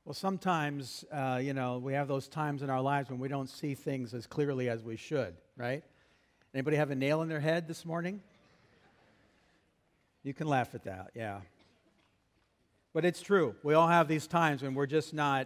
Well, sometimes, we have those times in our lives when we don't see things as clearly as we should, right? Anybody have a nail in their head this morning? You can laugh at that, yeah. But it's true. We all have these times when we're just not,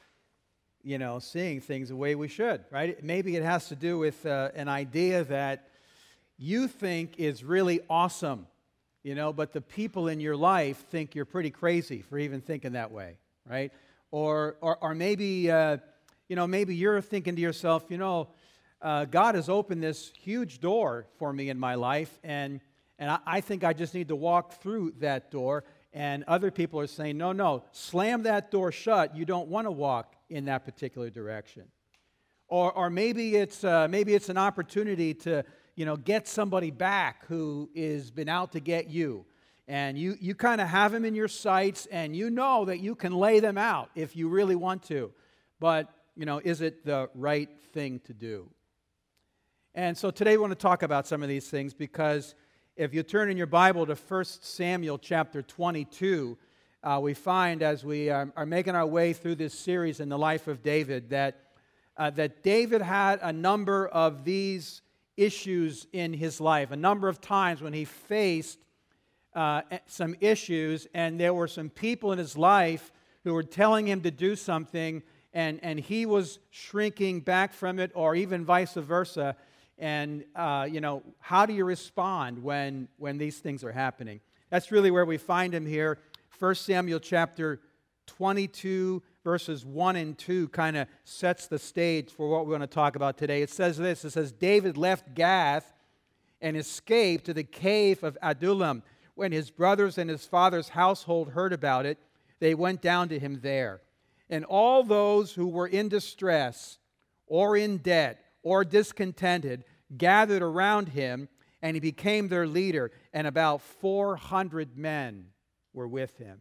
seeing things the way we should, right? Maybe it has to do with an idea that you think is really awesome, but the people in your life think you're pretty crazy for even thinking that way, right? Or maybe, maybe you're thinking to yourself, God has opened this huge door for me in my life, and I think I just need to walk through that door. And other people are saying, no, slam that door shut. You don't want to walk in that particular direction. Or maybe it's an opportunity to, get somebody back who has been out to get you. And you kind of have them in your sights, and you know that you can lay them out if you really want to. But, is it the right thing to do? And so today we want to talk about some of these things, because if you turn in your Bible to 1 Samuel chapter 22, we find as we are making our way through this series in the life of David that David had a number of these issues in his life, a number of times when he faced some issues, and there were some people in his life who were telling him to do something, and he was shrinking back from it, or even vice versa. And, how do you respond when these things are happening? That's really where we find him here. 1 Samuel chapter 22, verses 1 and 2 kind of sets the stage for what we're going to talk about today. It says this, it says, David left Gath and escaped to the cave of Adullam. When his brothers and his father's household heard about it, they went down to him there. And all those who were in distress or in debt or discontented gathered around him, and he became their leader, and about 400 men were with him.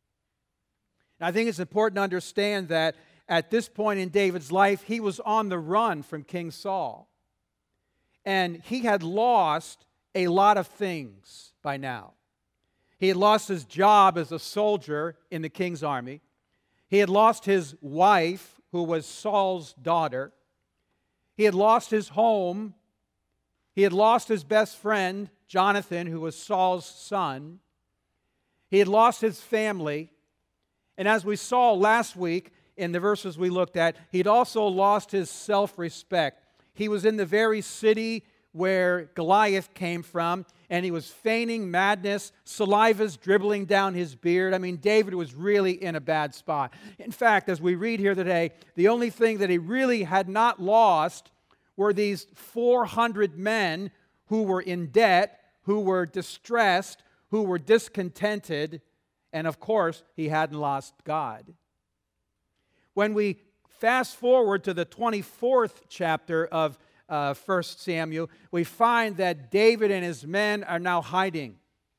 And I think it's important to understand that at this point in David's life, he was on the run from King Saul. And he had lost a lot of things by now. He had lost his job as a soldier in the king's army. He had lost his wife, who was Saul's daughter. He had lost his home. He had lost his best friend, Jonathan, who was Saul's son. He had lost his family. And as we saw last week in the verses we looked at, he'd also lost his self-respect. He was in the very city where Goliath came from, and he was feigning madness. Saliva's dribbling down his beard. I mean, David was really in a bad spot. In fact, as we read here today, the only thing that he really had not lost were these 400 men who were in debt, who were distressed, who were discontented, and of course, he hadn't lost God. When we fast forward to the 24th chapter of 1 Samuel, we find that David and his men are now hiding.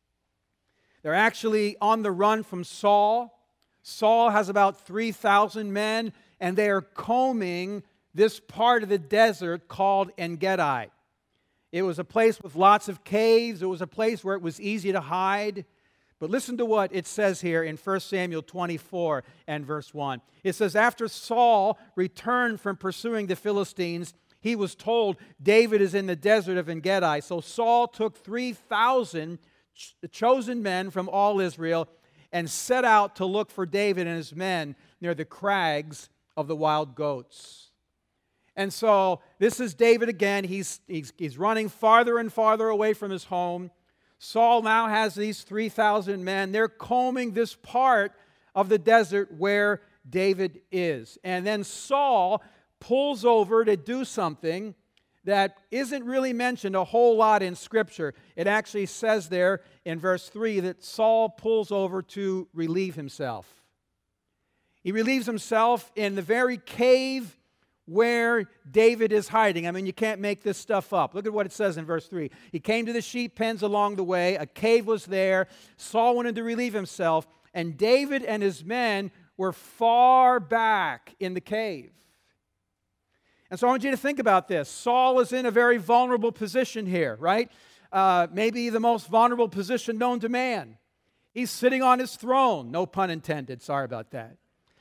They're actually on the run from Saul. Saul has about 3,000 men, and they are combing this part of the desert called En-Gedi. It was a place with lots of caves. It was a place where it was easy to hide. But listen to what it says here in 1 Samuel 24 and verse 1. It says, after Saul returned from pursuing the Philistines, he was told, David is in the desert of En-Gedi. So Saul took 3,000 chosen men from all Israel and set out to look for David and his men near the crags of the wild goats. And so this is David again. He's running farther and farther away from his home. Saul now has these 3,000 men. They're combing this part of the desert where David is. And then Saul pulls over to do something that isn't really mentioned a whole lot in Scripture. It actually says there in verse 3 that Saul pulls over to relieve himself. He relieves himself in the very cave where David is hiding. I mean, you can't make this stuff up. Look at what it says in verse 3. He came to the sheep pens along the way. A cave was there. Saul wanted to relieve himself, and David and his men were far back in the cave. And so I want you to think about this. Saul is in a very vulnerable position here, right? Maybe the most vulnerable position known to man. He's sitting on his throne. No pun intended. Sorry about that.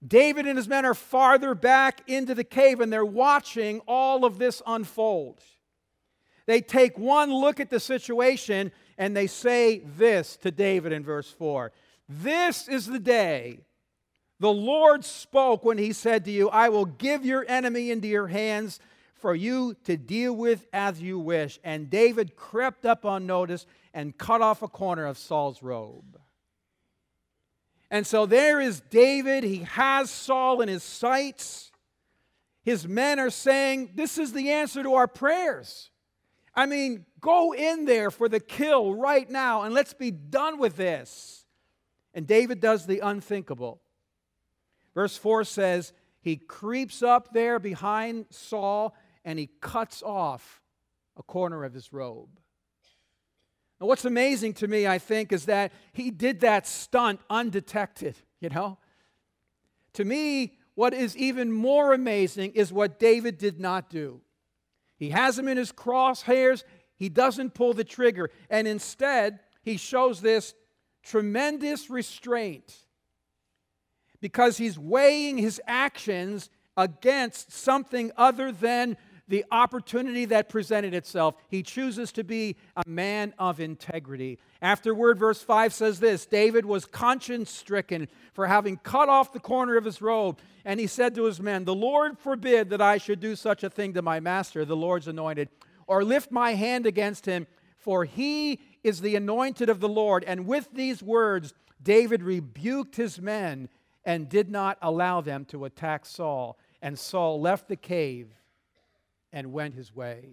David and his men are farther back into the cave, and they're watching all of this unfold. They take one look at the situation, and they say this to David in verse 4. This is the day the Lord spoke when he said to you, I will give your enemy into your hands for you to deal with as you wish. And David crept up unnoticed and cut off a corner of Saul's robe. And so there is David. He has Saul in his sights. His men are saying, this is the answer to our prayers. I mean, go in there for the kill right now and let's be done with this. And David does the unthinkable. Verse 4 says, he creeps up there behind Saul and he cuts off a corner of his robe. Now, what's amazing to me, I think, is that he did that stunt undetected, To me, what is even more amazing is what David did not do. He has him in his crosshairs. He doesn't pull the trigger. And instead, he shows this tremendous restraint because he's weighing his actions against something other than the opportunity that presented itself. He chooses to be a man of integrity. Afterward, verse 5 says this, David was conscience-stricken for having cut off the corner of his robe, and he said to his men, the Lord forbid that I should do such a thing to my master, the Lord's anointed, or lift my hand against him, for he is the anointed of the Lord. And with these words, David rebuked his men and did not allow them to attack Saul. And Saul left the cave and went his way.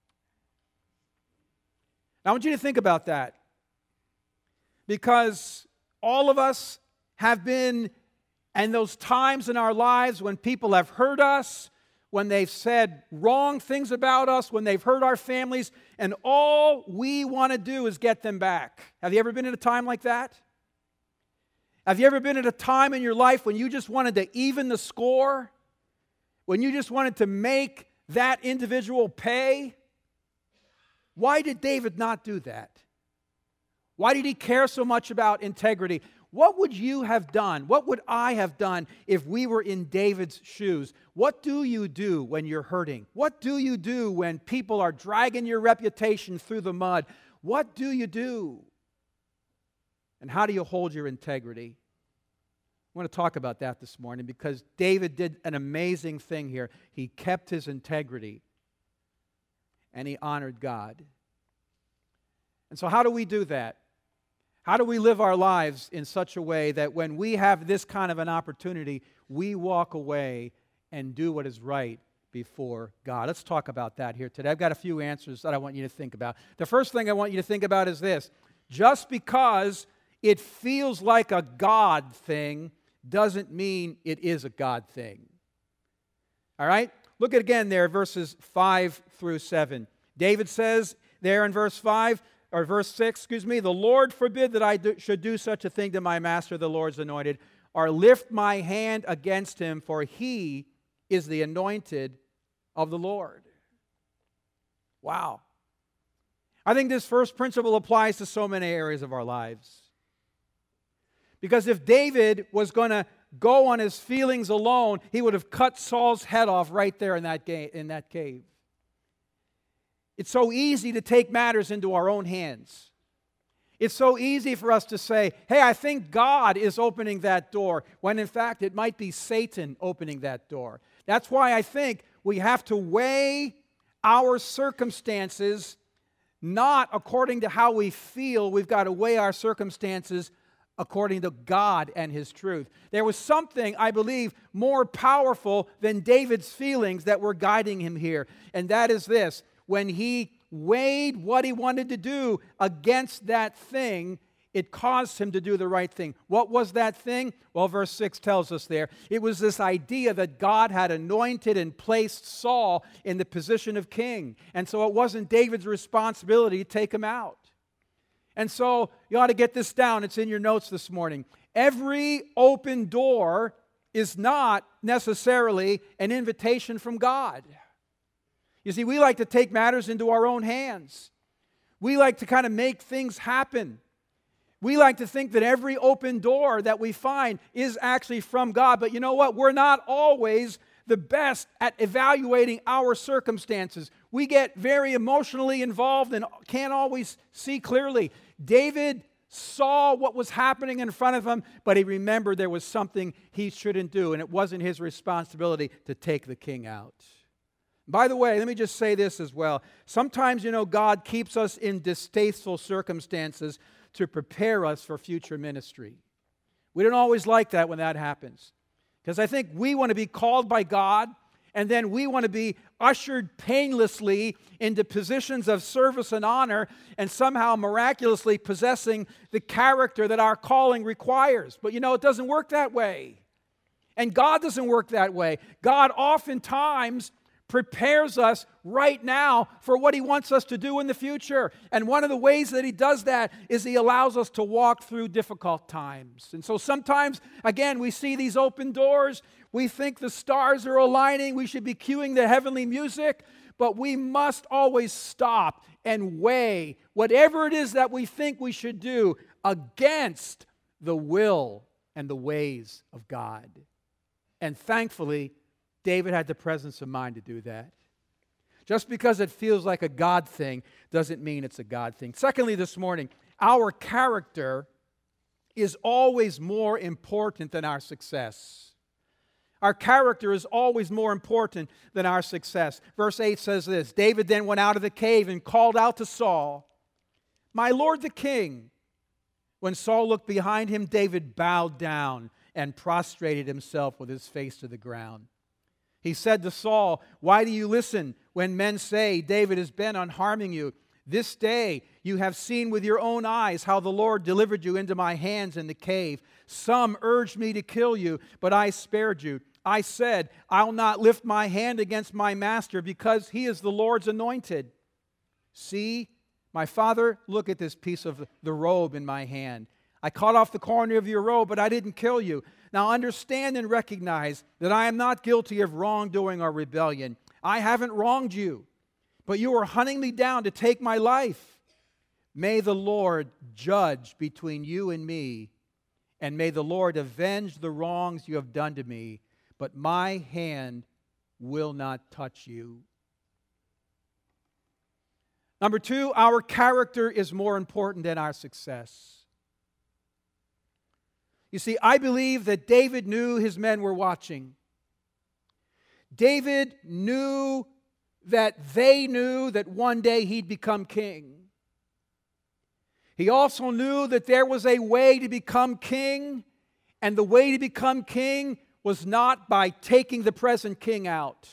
Now, I want you to think about that, because all of us have been in those times in our lives when people have hurt us, when they've said wrong things about us, when they've hurt our families, and all we want to do is get them back. Have you ever been in a time like that? Have you ever been at a time in your life when you just wanted to even the score? When you just wanted to make that individual pay? Why did David not do that? Why did he care so much about integrity? What would you have done? What would I have done if we were in David's shoes? What do you do when you're hurting? What do you do when people are dragging your reputation through the mud? What do you do? And how do you hold your integrity? I want to talk about that this morning because David did an amazing thing here. He kept his integrity and he honored God. And so how do we do that? How do we live our lives in such a way that when we have this kind of an opportunity, we walk away and do what is right before God? Let's talk about that here today. I've got a few answers that I want you to think about. The first thing I want you to think about is this. Just because it feels like a God thing doesn't mean it is a God thing. All right? Look at again there, verses 5 through 7. David says there in verse 5, or verse 6, the Lord forbid that I should do such a thing to my master, the Lord's anointed, or lift my hand against him, for he is the anointed of the Lord. Wow. I think this first principle applies to so many areas of our lives. Because if David was going to go on his feelings alone, he would have cut Saul's head off right there in that cave. It's so easy to take matters into our own hands. It's so easy for us to say, hey, I think God is opening that door, when in fact it might be Satan opening that door. That's why I think we have to weigh our circumstances not according to how we feel. We've got to weigh our circumstances according to God and His truth. There was something, I believe, more powerful than David's feelings that were guiding him here, and that is this. When he weighed what he wanted to do against that thing, it caused him to do the right thing. What was that thing? Well, verse 6 tells us there. It was this idea that God had anointed and placed Saul in the position of king, and so it wasn't David's responsibility to take him out. And so you ought to get this down. It's in your notes this morning. Every open door is not necessarily an invitation from God. You see, we like to take matters into our own hands. We like to kind of make things happen. We like to think that every open door that we find is actually from God. But you know what? We're not always the best at evaluating our circumstances. We get very emotionally involved and can't always see clearly. David saw what was happening in front of him, but he remembered there was something he shouldn't do, and it wasn't his responsibility to take the king out. By the way, let me just say this as well. Sometimes, God keeps us in distasteful circumstances to prepare us for future ministry. We don't always like that when that happens, because I think we want to be called by God, and then we want to be ushered painlessly into positions of service and honor, and somehow miraculously possessing the character that our calling requires. But it doesn't work that way. And God doesn't work that way. God oftentimes prepares us right now for what He wants us to do in the future. And one of the ways that He does that is He allows us to walk through difficult times. And so sometimes, again, we see these open doors. We think the stars are aligning. We should be cueing the heavenly music. But we must always stop and weigh whatever it is that we think we should do against the will and the ways of God. And thankfully, David had the presence of mind to do that. Just because it feels like a God thing doesn't mean it's a God thing. Secondly, this morning, our character is always more important than our success. Our character is always more important than our success. Verse 8 says this, David then went out of the cave and called out to Saul, "My lord the king." When Saul looked behind him, David bowed down and prostrated himself with his face to the ground. He said to Saul, "Why do you listen when men say David is bent on harming you? This day you have seen with your own eyes how the Lord delivered you into my hands in the cave. Some urged me to kill you, but I spared you. I said, I'll not lift my hand against my master because he is the Lord's anointed. See, my father, look at this piece of the robe in my hand. I cut off the corner of your robe, but I didn't kill you. Now understand and recognize that I am not guilty of wrongdoing or rebellion. I haven't wronged you, but you are hunting me down to take my life. May the Lord judge between you and me, and may the Lord avenge the wrongs you have done to me, but my hand will not touch you." Number two, our character is more important than our success. You see, I believe that David knew his men were watching. David knew that they knew that one day he'd become king. He also knew that there was a way to become king, and the way to become king was not by taking the present king out.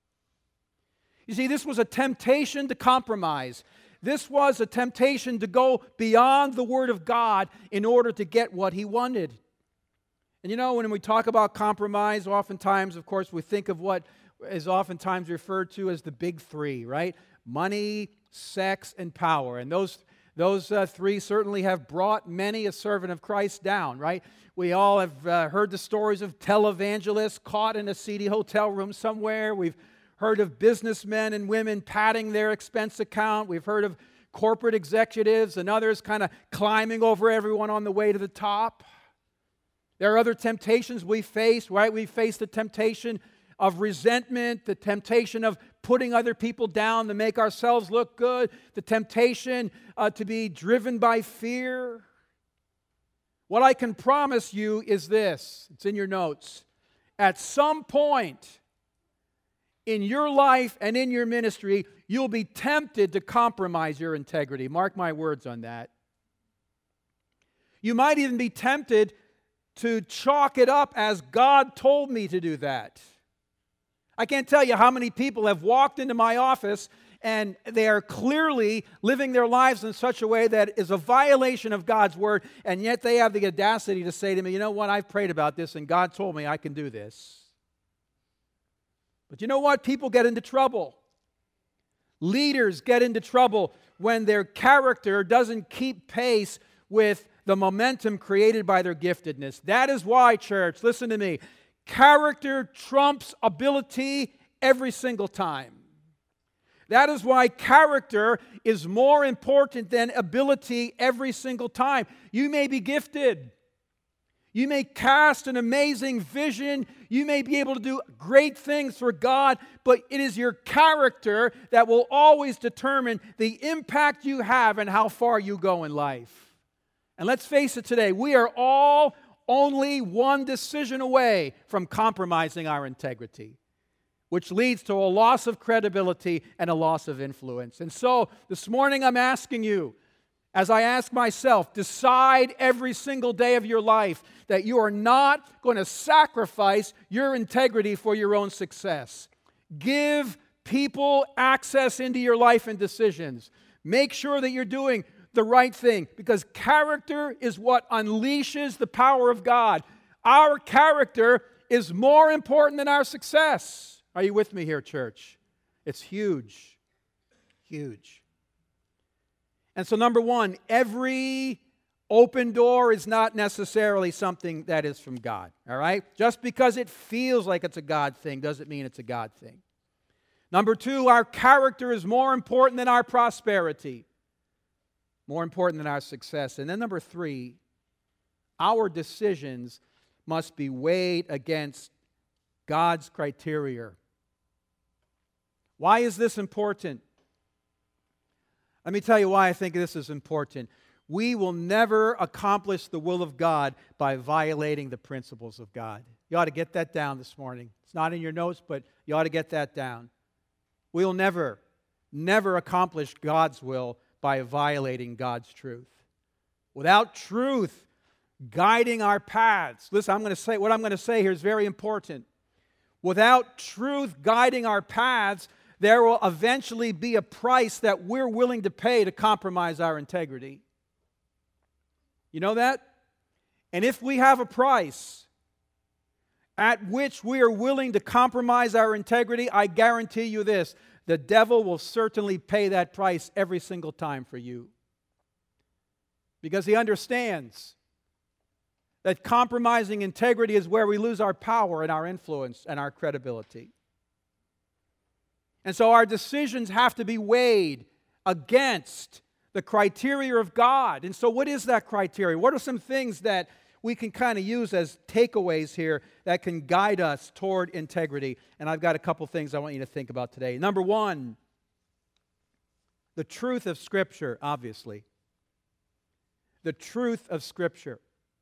You see, this was a temptation to compromise. This was a temptation to go beyond the Word of God in order to get what he wanted. And when we talk about compromise, oftentimes, of course, we think of what is oftentimes referred to as the big three, right? Money, sex, and power. And those three certainly have brought many a servant of Christ down, right? We all have heard the stories of televangelists caught in a seedy hotel room somewhere. We've heard of businessmen and women padding their expense account. We've heard of corporate executives and others kind of climbing over everyone on the way to the top. There are other temptations we face, right? We face the temptation of resentment, the temptation of putting other people down to make ourselves look good, the temptation to be driven by fear. What I can promise you is this. It's in your notes. At some point in your life and in your ministry, you'll be tempted to compromise your integrity. Mark my words on that. You might even be tempted to chalk it up as God told me to do that. I can't tell you how many people have walked into my office and they are clearly living their lives in such a way that is a violation of God's Word, and yet they have the audacity to say to me, "You know what, I've prayed about this and God told me I can do this." But you know what? People get into trouble. Leaders get into trouble when their character doesn't keep pace with the momentum created by their giftedness. That is why, church, listen to me, character trumps ability every single time. That is why character is more important than ability every single time. You may be gifted. You may cast an amazing vision. You may be able to do great things for God, but it is your character that will always determine the impact you have and how far you go in life. And let's face it today, we are all only one decision away from compromising our integrity, which leads to a loss of credibility and a loss of influence. And so this morning I'm asking you, as I ask myself, decide every single day of your life that you are not going to sacrifice your integrity for your own success. Give people access into your life and decisions. Make sure that you're doing the right thing, because character is what unleashes the power of God. Our character is more important than our success. Are you with me here, church? It's huge. Huge. And so, number one, every open door is not necessarily something that is from God, all right? Just because it feels like it's a God thing doesn't mean it's a God thing. Number two, our character is more important than our prosperity, more important than our success. And then number three, our decisions must be weighed against God's criteria. Why is this important? Let me tell you why I think this is important. We will never accomplish the will of God by violating the principles of God. You ought to get that down this morning. It's not in your notes, but you ought to get that down. We will never accomplish God's will by violating God's truth. Without truth guiding our paths. Listen, what I'm going to say here is very important. Without truth guiding our paths, there will eventually be a price that we're willing to pay to compromise our integrity. You know that? And if we have a price at which we are willing to compromise our integrity, I guarantee you this, the devil will certainly pay that price every single time for you. Because he understands that compromising integrity is where we lose our power and our influence and our credibility. And so our decisions have to be weighed against the criteria of God. And so what is that criteria? What are some things that we can kind of use as takeaways here that can guide us toward integrity? And I've got a couple things I want you to think about today. Number one, the truth of Scripture, obviously. The truth of Scripture.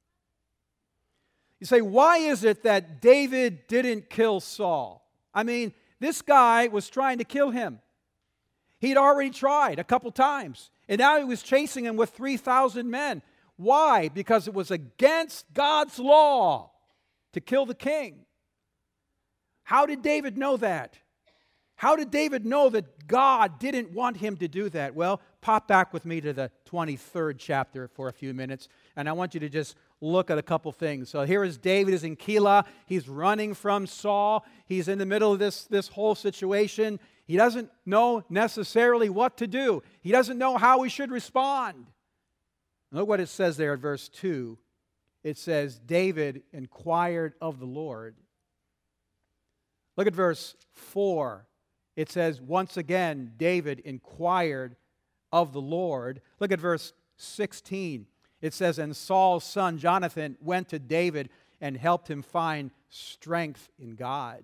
You say, why is it that David didn't kill Saul? I mean, this guy was trying to kill him. He'd already tried a couple times. And now he was chasing him with 3,000 men. Why? Because it was against God's law to kill the king. How did David know that? How did David know that God didn't want him to do that? Well, pop back with me to the 23rd chapter for a few minutes, and I want you to just look at a couple things. So here is David is in Keilah. He's running from Saul. He's in the middle of this whole situation. He doesn't know necessarily what to do. He doesn't know how he should respond. Look what it says there at verse 2. It says, David inquired of the Lord. Look at verse 4. It says, once again, David inquired of the Lord. Look at verse 16. It says, and Saul's son Jonathan went to David and helped him find strength in God.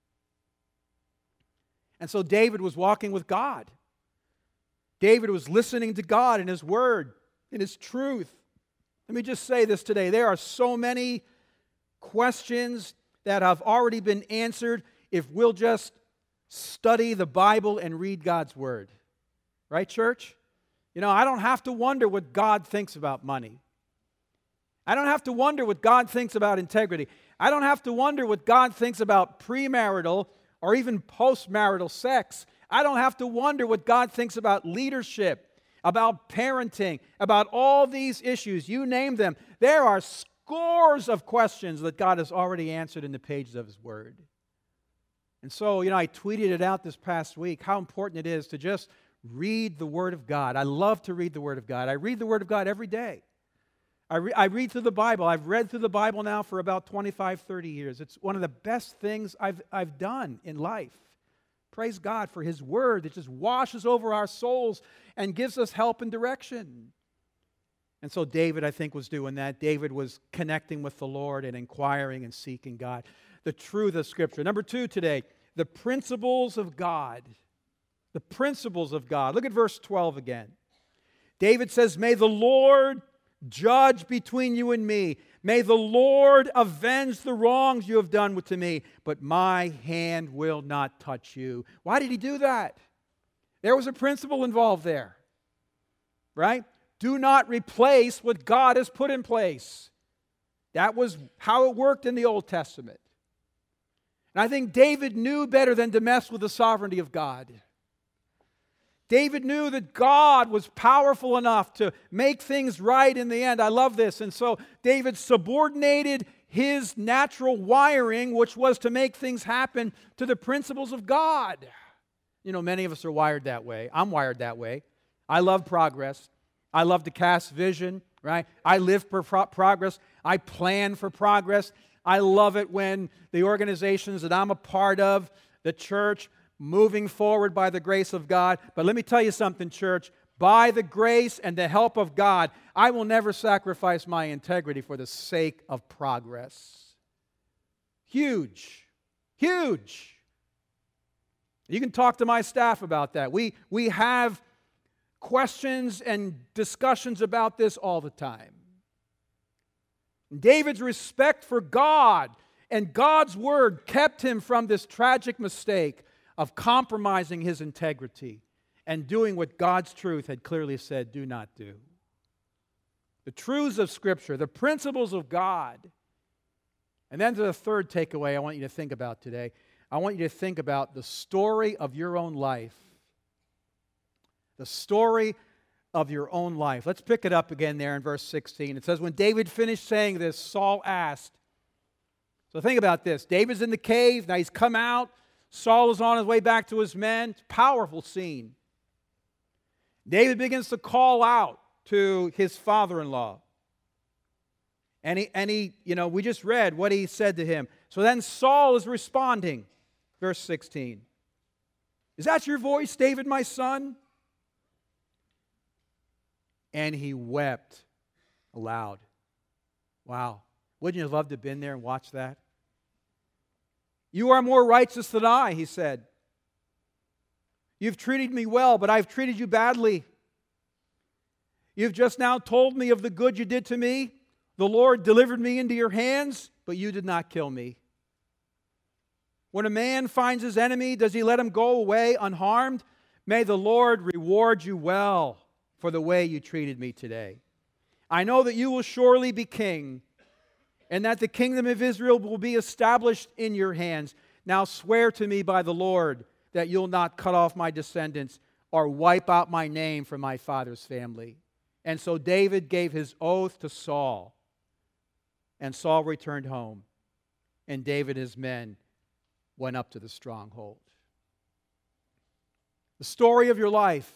And so David was walking with God. David was listening to God and His Word, and His truth. Let me just say this today. There are so many questions that have already been answered if we'll just study the Bible and read God's Word. Right, church? You know, I don't have to wonder what God thinks about money. I don't have to wonder what God thinks about integrity. I don't have to wonder what God thinks about premarital or even postmarital sex. I don't have to wonder what God thinks about leadership, about parenting, about all these issues. You name them. There are scores of questions that God has already answered in the pages of His Word. And so, you know, I tweeted it out this past week, how important it is to just read the Word of God. I love to read the Word of God. I read the Word of God every day. I read through the Bible. I've read through the Bible now for about 25, 30 years. It's one of the best things I've done in life. praise God for His Word that just washes over our souls and gives us help and direction. And so David, I think, was doing that. David was connecting with the Lord and inquiring and seeking God. The truth of Scripture. Number 2 today, the principles of God. The principles of God. Look at verse 12 again. David says, "May the Lord judge between you and me. May the Lord avenge the wrongs you have done to me, but my hand will not touch you." Why did he do that? There was a principle involved there, right? Do not replace what God has put in place. That was how it worked in the Old Testament. And I think David knew better than to mess with the sovereignty of God. David knew that God was powerful enough to make things right in the end. I love this. And so David subordinated his natural wiring, which was to make things happen, to the principles of God. You know, many of us are wired that way. I'm wired that way. I love progress. I love to cast vision, right? I live for progress. I plan for progress. I love it when the organizations that I'm a part of, the church, moving forward by the grace of God. But let me tell you something, church. By the grace and the help of God, I will never sacrifice my integrity for the sake of progress. Huge. Huge. You can talk to my staff about that. We have questions and discussions about this all the time. David's respect for God and God's Word kept him from this tragic mistake of compromising his integrity and doing what God's truth had clearly said, do not do. The truths of Scripture, the principles of God. And then to the third takeaway I want you to think about today. I want you to think about the story of your own life. The story of your own life. Let's pick it up again there in verse 16. It says, when David finished saying this, Saul asked. So think about this. David's in the cave. Now he's come out. Saul is on his way back to his men. It's a powerful scene. David begins to call out to his father-in-law. And he, we just read what he said to him. So then Saul is responding. Verse 16. Is that your voice, David, my son? And he wept aloud. Wow. Wouldn't you have loved to have been there and watched that? You are more righteous than I, he said. You've treated me well, but I've treated you badly. You've just now told me of the good you did to me. The Lord delivered me into your hands, but you did not kill me. When a man finds his enemy, does he let him go away unharmed? May the Lord reward you well for the way you treated me today. I know that you will surely be king, and that the kingdom of Israel will be established in your hands. Now swear to me by the Lord that you'll not cut off my descendants or wipe out my name from my father's family. And so David gave his oath to Saul, and Saul returned home, and David and his men went up to the stronghold. The story of your life,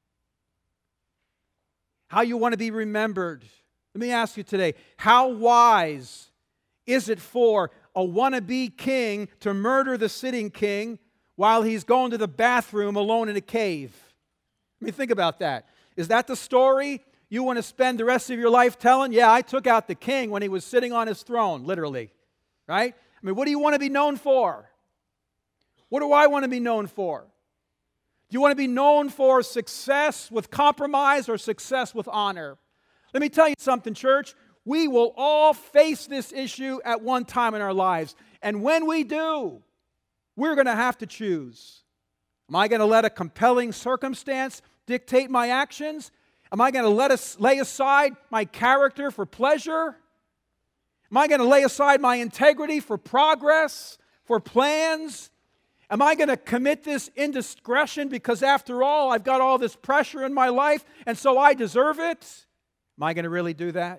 how you want to be remembered. Let me ask you today, how wise is it for a wannabe king to murder the sitting king while he's going to the bathroom alone in a cave? Let me think about that. Is that the story you want to spend the rest of your life telling? Yeah, I took out the king when he was sitting on his throne, literally. Right? I mean, what do you want to be known for? What do I want to be known for? Do you want to be known for success with compromise or success with honor? Let me tell you something, church. We will all face this issue at one time in our lives. And when we do, we're going to have to choose. Am I going to let a compelling circumstance dictate my actions? Am I going to lay aside my character for pleasure? Am I going to lay aside my integrity for progress, for plans? Am I going to commit this indiscretion because after all, I've got all this pressure in my life and so I deserve it? Am I going to really do that?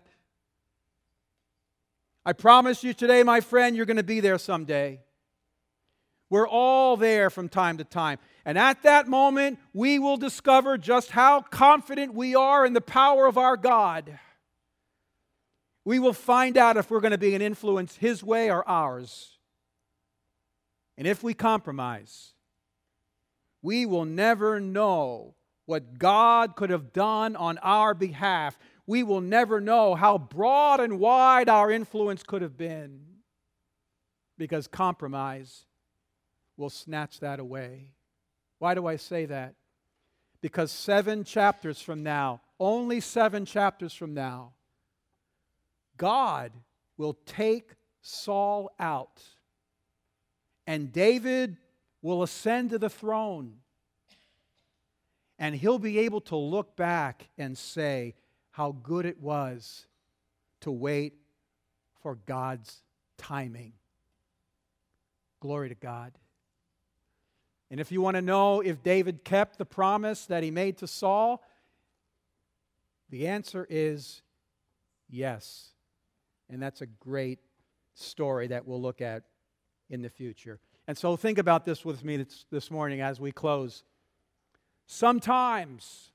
I promise you today, my friend, you're going to be there someday. We're all there from time to time. And at that moment, we will discover just how confident we are in the power of our God. We will find out if we're going to be an influence His way or ours. And if we compromise, we will never know what God could have done on our behalf. We will never know how broad and wide our influence could have been, because compromise will snatch that away. Why do I say that? Because 7 chapters from now, only 7 chapters from now, God will take Saul out, and David will ascend to the throne, and he'll be able to look back and say how good it was to wait for God's timing. Glory to God. And if you want to know if David kept the promise that he made to Saul, the answer is yes. And that's a great story that we'll look at in the future. And so think about this with me this morning as we close. Sometimes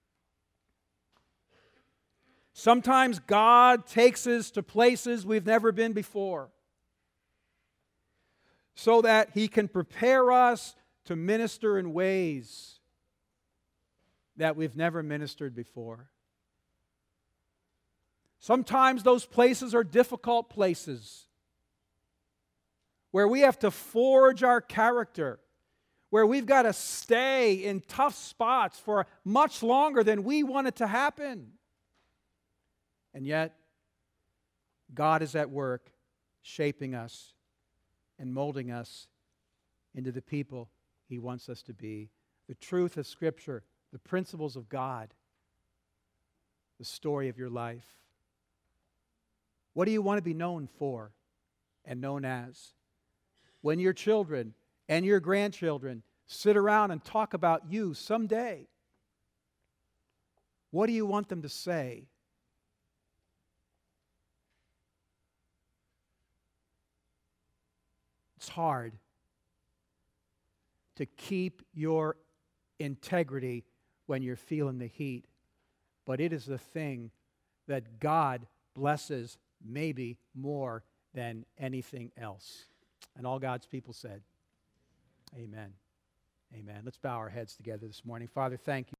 God takes us to places we've never been before, so that He can prepare us to minister in ways that we've never ministered before. Sometimes those places are difficult places where we have to forge our character, where we've got to stay in tough spots for much longer than we want it to happen. And yet, God is at work shaping us and molding us into the people He wants us to be. The truth of Scripture, the principles of God, the story of your life. What do you want to be known for and known as? When your children and your grandchildren sit around and talk about you someday, what do you want them to say? It's hard to keep your integrity when you're feeling the heat, but it is the thing that God blesses maybe more than anything else. And all God's people said, amen. Amen. Let's bow our heads together this morning. Father, thank you.